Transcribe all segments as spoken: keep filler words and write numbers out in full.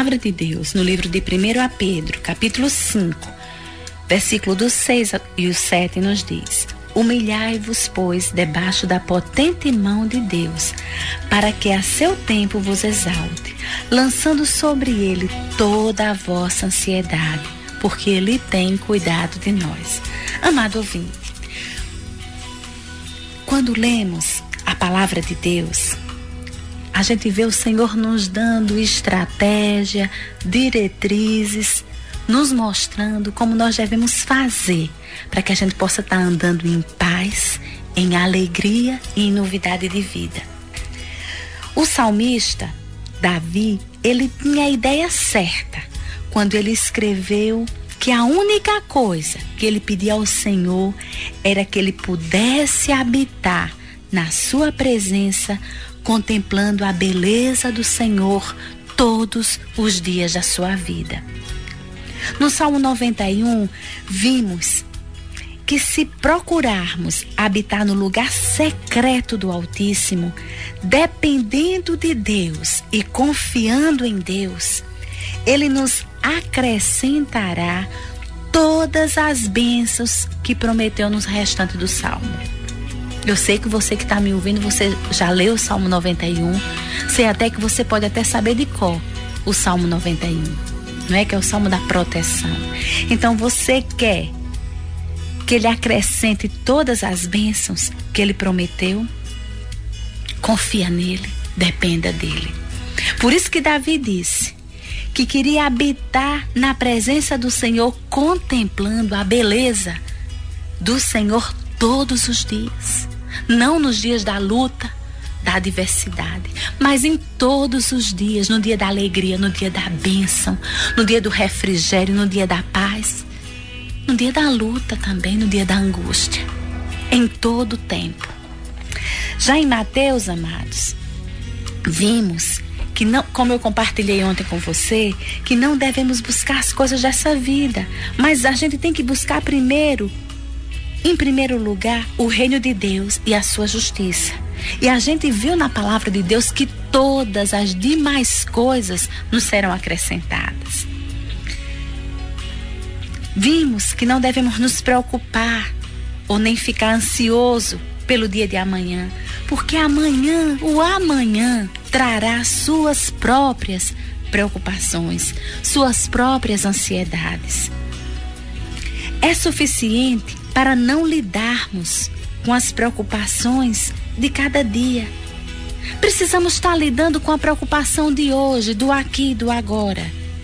palavra de Deus, no livro de primeiro Pedro, capítulo cinco, versículo do seis e o sete, nos diz: humilhai-vos, pois, debaixo da potente mão de Deus, para que a seu tempo vos exalte, lançando sobre ele toda a vossa ansiedade, porque ele tem cuidado de nós. Amado ouvinte, quando lemos a palavra de Deus, a gente vê o Senhor nos dando estratégia, diretrizes, nos mostrando como nós devemos fazer para que a gente possa estar andando em paz, em alegria e em novidade de vida. O salmista Davi, ele tinha a ideia certa quando ele escreveu que a única coisa que ele pedia ao Senhor era que ele pudesse habitar na sua presença, contemplando a beleza do Senhor todos os dias da sua vida. No Salmo noventa e um, vimos que se procurarmos habitar no lugar secreto do Altíssimo, dependendo de Deus e confiando em Deus, Ele nos acrescentará todas as bênçãos que prometeu no restante do Salmo. Eu sei que você que está me ouvindo, você já leu o Salmo noventa e um, sei até que você pode até saber de cor o Salmo noventa e um, não é? Que é o Salmo da proteção. Então você quer que Ele acrescente todas as bênçãos que Ele prometeu? Confia nele, dependa dele. Por isso que Davi disse que queria habitar na presença do Senhor, contemplando a beleza do Senhor todos os dias. Não nos dias da luta, da adversidade, mas em todos os dias, no dia da alegria, no dia da bênção, no dia do refrigério, no dia da paz, no dia da luta também, no dia da angústia, em todo o tempo. Já em Mateus, amados, vimos que não, como eu compartilhei ontem com você, que não devemos buscar as coisas dessa vida, mas a gente tem que buscar primeiro, em primeiro lugar, o reino de Deus e a sua justiça. E a gente viu na palavra de Deus que todas as demais coisas nos serão acrescentadas. Vimos que não devemos nos preocupar ou nem ficar ansioso pelo dia de amanhã, porque amanhã, o amanhã, trará suas próprias preocupações, suas próprias ansiedades. É suficiente para não lidarmos com as preocupações de cada dia. Precisamos estar lidando com a preocupação de hoje, do aqui e do agora.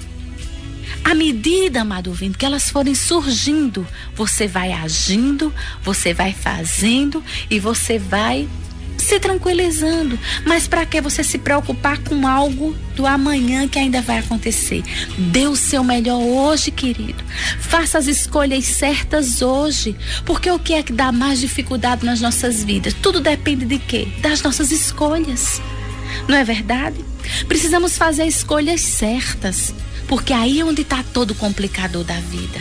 À medida, amado ouvinte, que elas forem surgindo, você vai agindo, você vai fazendo e você vai se tranquilizando. Mas para que você se preocupar com algo do amanhã que ainda vai acontecer? Dê o seu melhor hoje, querido. Faça as escolhas certas hoje. Porque o que é que dá mais dificuldade nas nossas vidas? Tudo depende de quê? Das nossas escolhas. Não é verdade? Precisamos fazer escolhas certas. Porque aí é onde está todo o complicador da vida.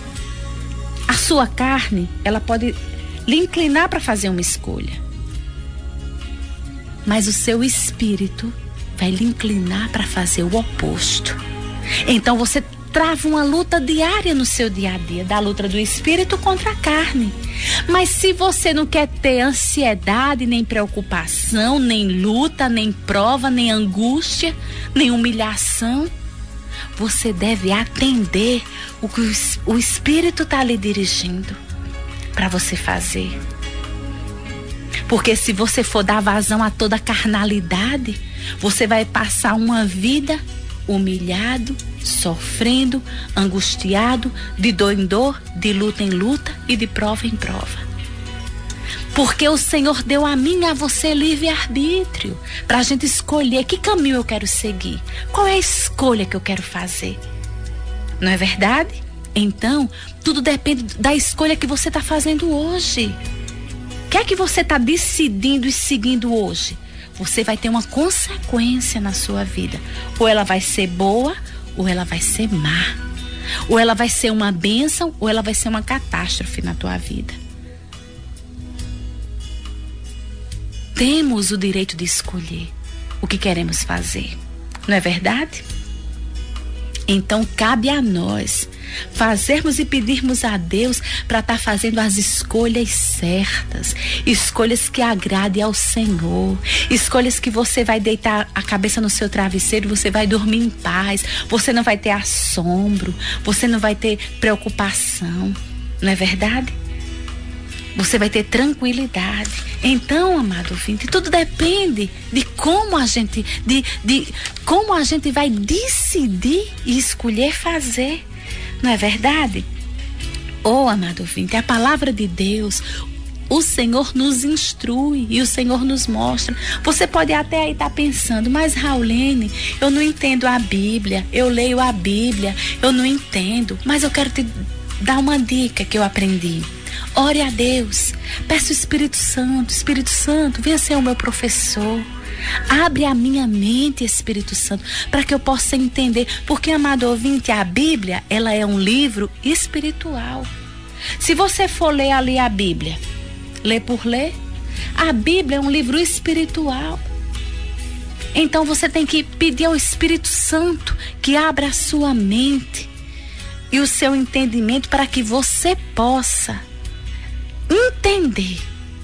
A sua carne, ela pode lhe inclinar para fazer uma escolha. Mas o seu espírito vai lhe inclinar para fazer o oposto. Então você trava uma luta diária no seu dia a dia, da luta do espírito contra a carne. Mas se você não quer ter ansiedade, nem preocupação, nem luta, nem prova, nem angústia, nem humilhação, você deve atender o que o Espírito está lhe dirigindo para você fazer. Porque se você for dar vazão a toda a carnalidade, você vai passar uma vida humilhado, sofrendo, angustiado, de dor em dor, de luta em luta e de prova em prova. Porque o Senhor deu a mim e a você livre-arbítrio para a gente escolher que caminho eu quero seguir. Qual é a escolha que eu quero fazer? Não é verdade? Então, tudo depende da escolha que você está fazendo hoje. O que é que você está decidindo e seguindo hoje? Você vai ter uma consequência na sua vida. Ou ela vai ser boa, ou ela vai ser má. Ou ela vai ser uma bênção, ou ela vai ser uma catástrofe na tua vida. Temos o direito de escolher o que queremos fazer. Não é verdade? Então cabe a nós fazermos e pedirmos a Deus para estar tá fazendo as escolhas certas, escolhas que agradem ao Senhor, escolhas que você vai deitar a cabeça no seu travesseiro, você vai dormir em paz, você não vai ter assombro, você não vai ter preocupação, não é verdade? Você vai ter tranquilidade. Então, amado ouvinte, tudo depende de como a gente, de, de como a gente vai decidir e escolher fazer. Não é verdade? Oh, amado ouvinte, a palavra de Deus, o Senhor nos instrui e o Senhor nos mostra. Você pode até aí estar pensando, mas Raulene, eu não entendo a Bíblia, eu leio a Bíblia, eu não entendo, mas eu quero te dar uma dica que eu aprendi. Ore a Deus, peça o Espírito Santo, Espírito Santo, venha ser o meu professor. Abre a minha mente, Espírito Santo, para que eu possa entender. Porque, amado ouvinte, a Bíblia, ela é um livro espiritual. Se você for ler ali a Bíblia, ler por ler, a Bíblia é um livro espiritual. Então você tem que pedir ao Espírito Santo que abra a sua mente e o seu entendimento para que você possa entender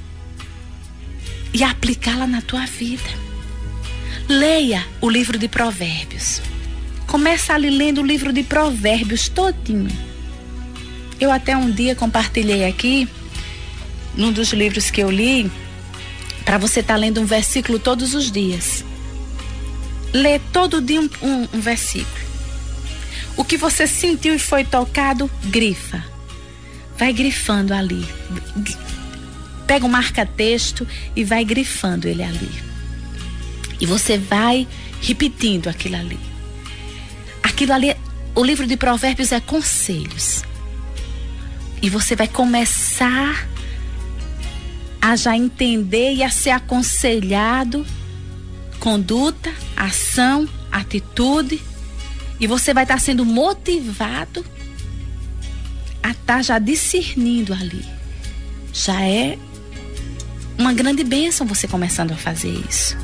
e aplicá-la na tua vida. Leia o livro de Provérbios. Começa ali lendo o livro de Provérbios todinho. Eu até um dia compartilhei aqui, num dos livros que eu li, para você estar tá lendo um versículo todos os dias. Lê todo dia um, um, um versículo. O que você sentiu e foi tocado, grifa. Vai grifando ali. Pega um marca-texto e vai grifando ele ali. E você vai repetindo aquilo ali. Aquilo ali, o livro de Provérbios é conselhos. E você vai começar a já entender e a ser aconselhado, conduta, ação, atitude. E você vai estar sendo motivado a estar já discernindo ali. Já é uma grande bênção você começando a fazer isso.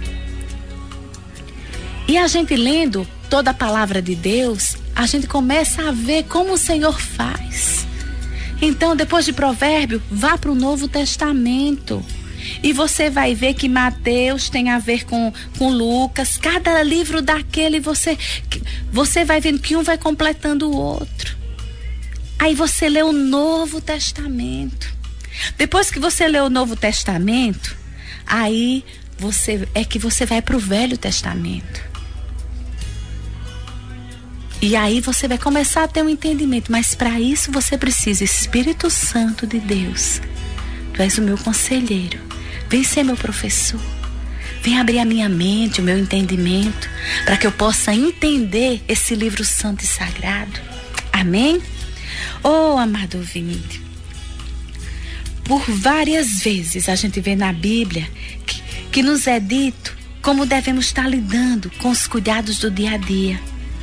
E a gente lendo toda a palavra de Deus, a gente começa a ver como o Senhor faz. Então, depois de Provérbio, vá para o Novo Testamento. E você vai ver que Mateus tem a ver com, com Lucas. Cada livro daquele, você, você vai vendo que um vai completando o outro. Aí você lê o Novo Testamento. Depois que você lê o Novo Testamento, aí você, é que você vai para o Velho Testamento. E aí você vai começar a ter um entendimento. Mas para isso você precisa, Espírito Santo de Deus. Tu és o meu conselheiro. Vem ser meu professor. Vem abrir a minha mente, o meu entendimento, para que eu possa entender esse livro santo e sagrado. Amém? Oh, amado ouvinte, por várias vezes a gente vê na Bíblia que, que nos é dito como devemos estar lidando com os cuidados do dia a dia.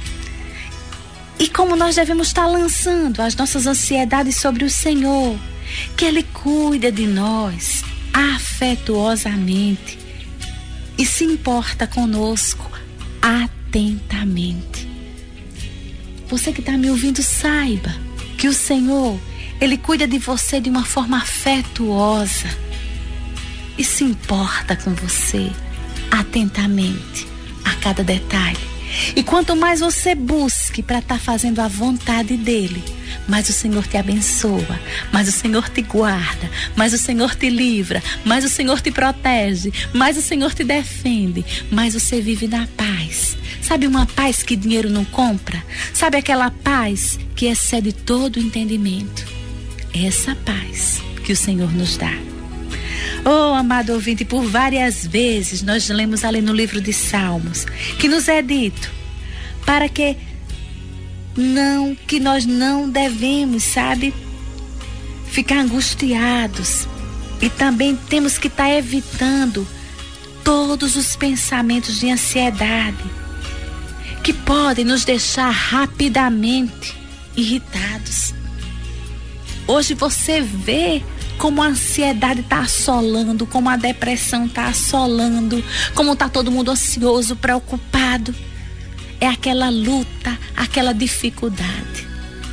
E como nós devemos estar lançando as nossas ansiedades sobre o Senhor, que Ele cuida de nós afetuosamente e se importa conosco atentamente. Você que está me ouvindo, saiba que o Senhor, Ele cuida de você de uma forma afetuosa e se importa com você atentamente a cada detalhe. E quanto mais você busque para estar fazendo a vontade dele, mais o Senhor te abençoa, mais o Senhor te guarda, mais o Senhor te livra, mais o Senhor te protege, mais o Senhor te defende, mais você vive na paz. Sabe uma paz que dinheiro não compra? Sabe aquela paz que excede todo o entendimento? É essa paz que o Senhor nos dá. Oh, amado ouvinte, por várias vezes nós lemos ali no livro de Salmos que nos é dito para que não, que nós não devemos, sabe, ficar angustiados, e também temos que estar evitando todos os pensamentos de ansiedade que podem nos deixar rapidamente irritados. Hoje você vê como a ansiedade está assolando, como a depressão está assolando, como está todo mundo ansioso, preocupado. é aquela luta, aquela dificuldade.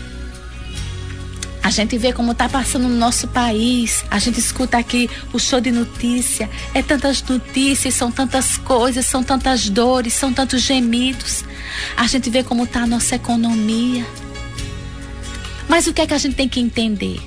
A gente vê como está passando no nosso país, a gente escuta aqui o show de notícia, é tantas notícias, são tantas coisas, são tantas dores, são tantos gemidos. A gente vê como está a nossa economia. Mas o que é que a gente tem que entender?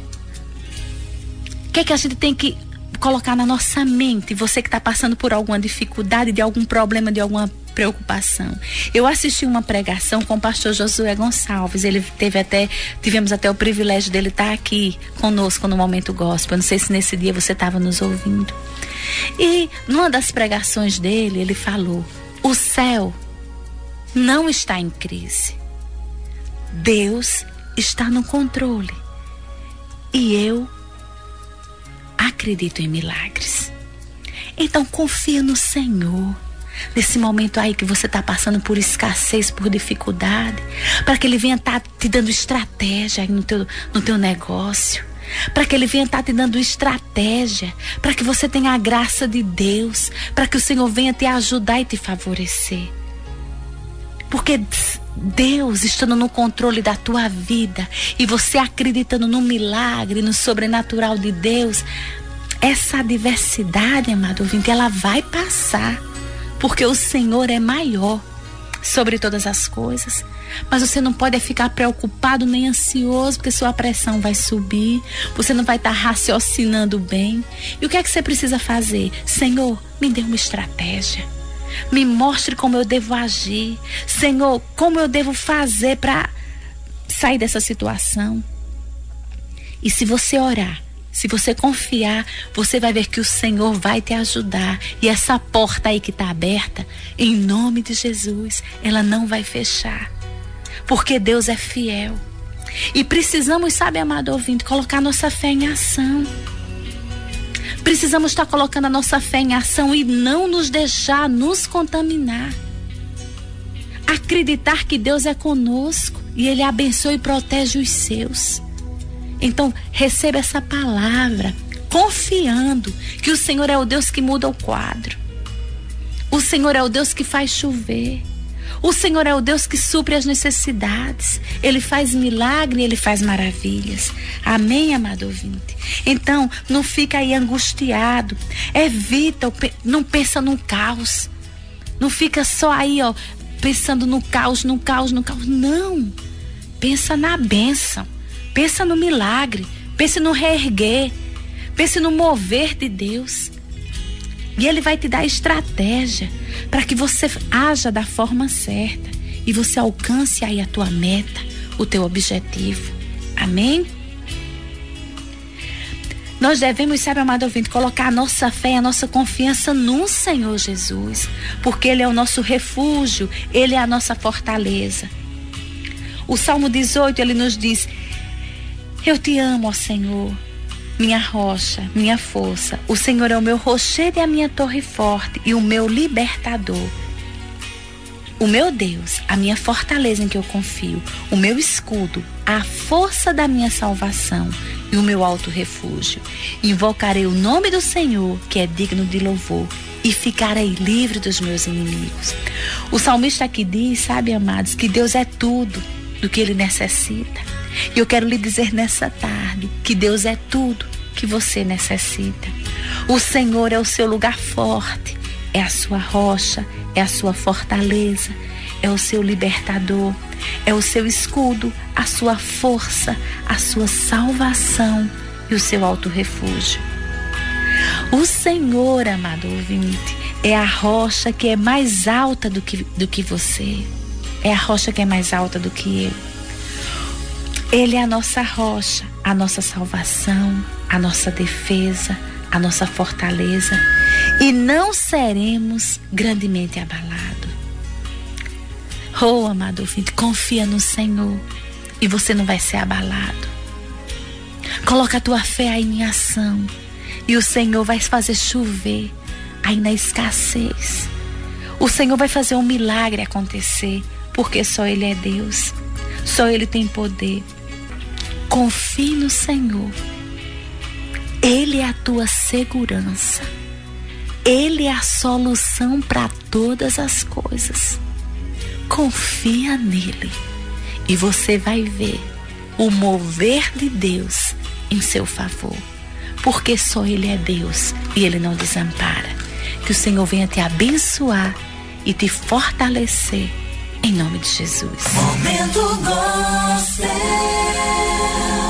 O que é que a gente tem que colocar na nossa mente? Você que está passando por alguma dificuldade, de algum problema, de alguma preocupação. Eu assisti uma pregação com o pastor Josué Gonçalves. Ele teve até, tivemos até o privilégio dele estar aqui conosco no Momento Gospel. Eu não sei se nesse dia você estava nos ouvindo. E numa das pregações dele, ele falou: o céu não está em crise. Deus está no controle. E eu acredito em milagres. Então confia no Senhor. Nesse momento aí que você está passando por escassez, por dificuldade, para que Ele venha estar tá te dando estratégia aí no teu, no teu negócio, para que Ele venha estar tá te dando estratégia, para que você tenha a graça de Deus, para que o Senhor venha te ajudar e te favorecer. Porque Deus estando no controle da tua vida e você acreditando no milagre, no sobrenatural de Deus, essa adversidade, amado ouvinte, ela vai passar. Porque o Senhor é maior sobre todas as coisas. Mas você não pode ficar preocupado nem ansioso, porque sua pressão vai subir. Você não vai estar raciocinando bem. E o que é que você precisa fazer? Senhor, me dê uma estratégia. Me mostre como eu devo agir. Senhor, como eu devo fazer para sair dessa situação. E se você orar, se você confiar, você vai ver que o Senhor vai te ajudar. E essa porta aí que está aberta, em nome de Jesus, ela não vai fechar. Porque Deus é fiel. E precisamos, sabe, amado ouvinte, colocar nossa fé em ação. Precisamos estar colocando a nossa fé em ação e não nos deixar nos contaminar. Acreditar que Deus é conosco e Ele abençoa e protege os seus. Então, receba essa palavra, confiando que o Senhor é o Deus que muda o quadro. O Senhor é o Deus que faz chover. O Senhor é o Deus que supre as necessidades. Ele faz milagre, Ele faz maravilhas. Amém, amado ouvinte? Então, não fica aí angustiado. Evita, não pensa no caos. Não fica só aí, ó, pensando no caos, no caos, no caos. Não. Pensa na bênção. Pensa no milagre, pense no reerguer, pense no mover de Deus. E Ele vai te dar estratégia para que você haja da forma certa e você alcance aí a tua meta, o teu objetivo. Amém? Nós devemos, sabe, amado ouvinte, colocar a nossa fé, a nossa confiança no Senhor Jesus, porque Ele é o nosso refúgio, Ele é a nossa fortaleza. O Salmo dezoito, ele nos diz: eu te amo, ó Senhor, minha rocha, minha força. O Senhor é o meu rochedo e a minha torre forte e o meu libertador. O meu Deus, a minha fortaleza em que eu confio, o meu escudo, a força da minha salvação e o meu alto refúgio. Invocarei o nome do Senhor, que é digno de louvor, e ficarei livre dos meus inimigos. O salmista aqui diz, sabe, amados, que Deus é tudo do que Ele necessita. E eu quero lhe dizer nessa tarde que Deus é tudo que você necessita. O Senhor é o seu lugar forte, é a sua rocha, é a sua fortaleza, é o seu libertador, é o seu escudo, a sua força, a sua salvação e o seu alto refúgio. O Senhor, amado ouvinte, é a rocha que é mais alta do que, do que você. É a rocha que é mais alta do que eu. Ele é a nossa rocha, a nossa salvação, a nossa defesa, a nossa fortaleza. E não seremos grandemente abalados. Oh, amado ouvinte, confia no Senhor e você não vai ser abalado. Coloca a tua fé aí em ação e o Senhor vai fazer chover aí na escassez. O Senhor vai fazer um milagre acontecer, porque só Ele é Deus, só Ele tem poder. Confie no Senhor. Ele é a tua segurança. Ele é a solução para todas as coisas. Confia nele e você vai ver o mover de Deus em seu favor, porque só ele é Deus e ele não desampara. Que o Senhor venha te abençoar e te fortalecer em nome de Jesus. Momento Gospel.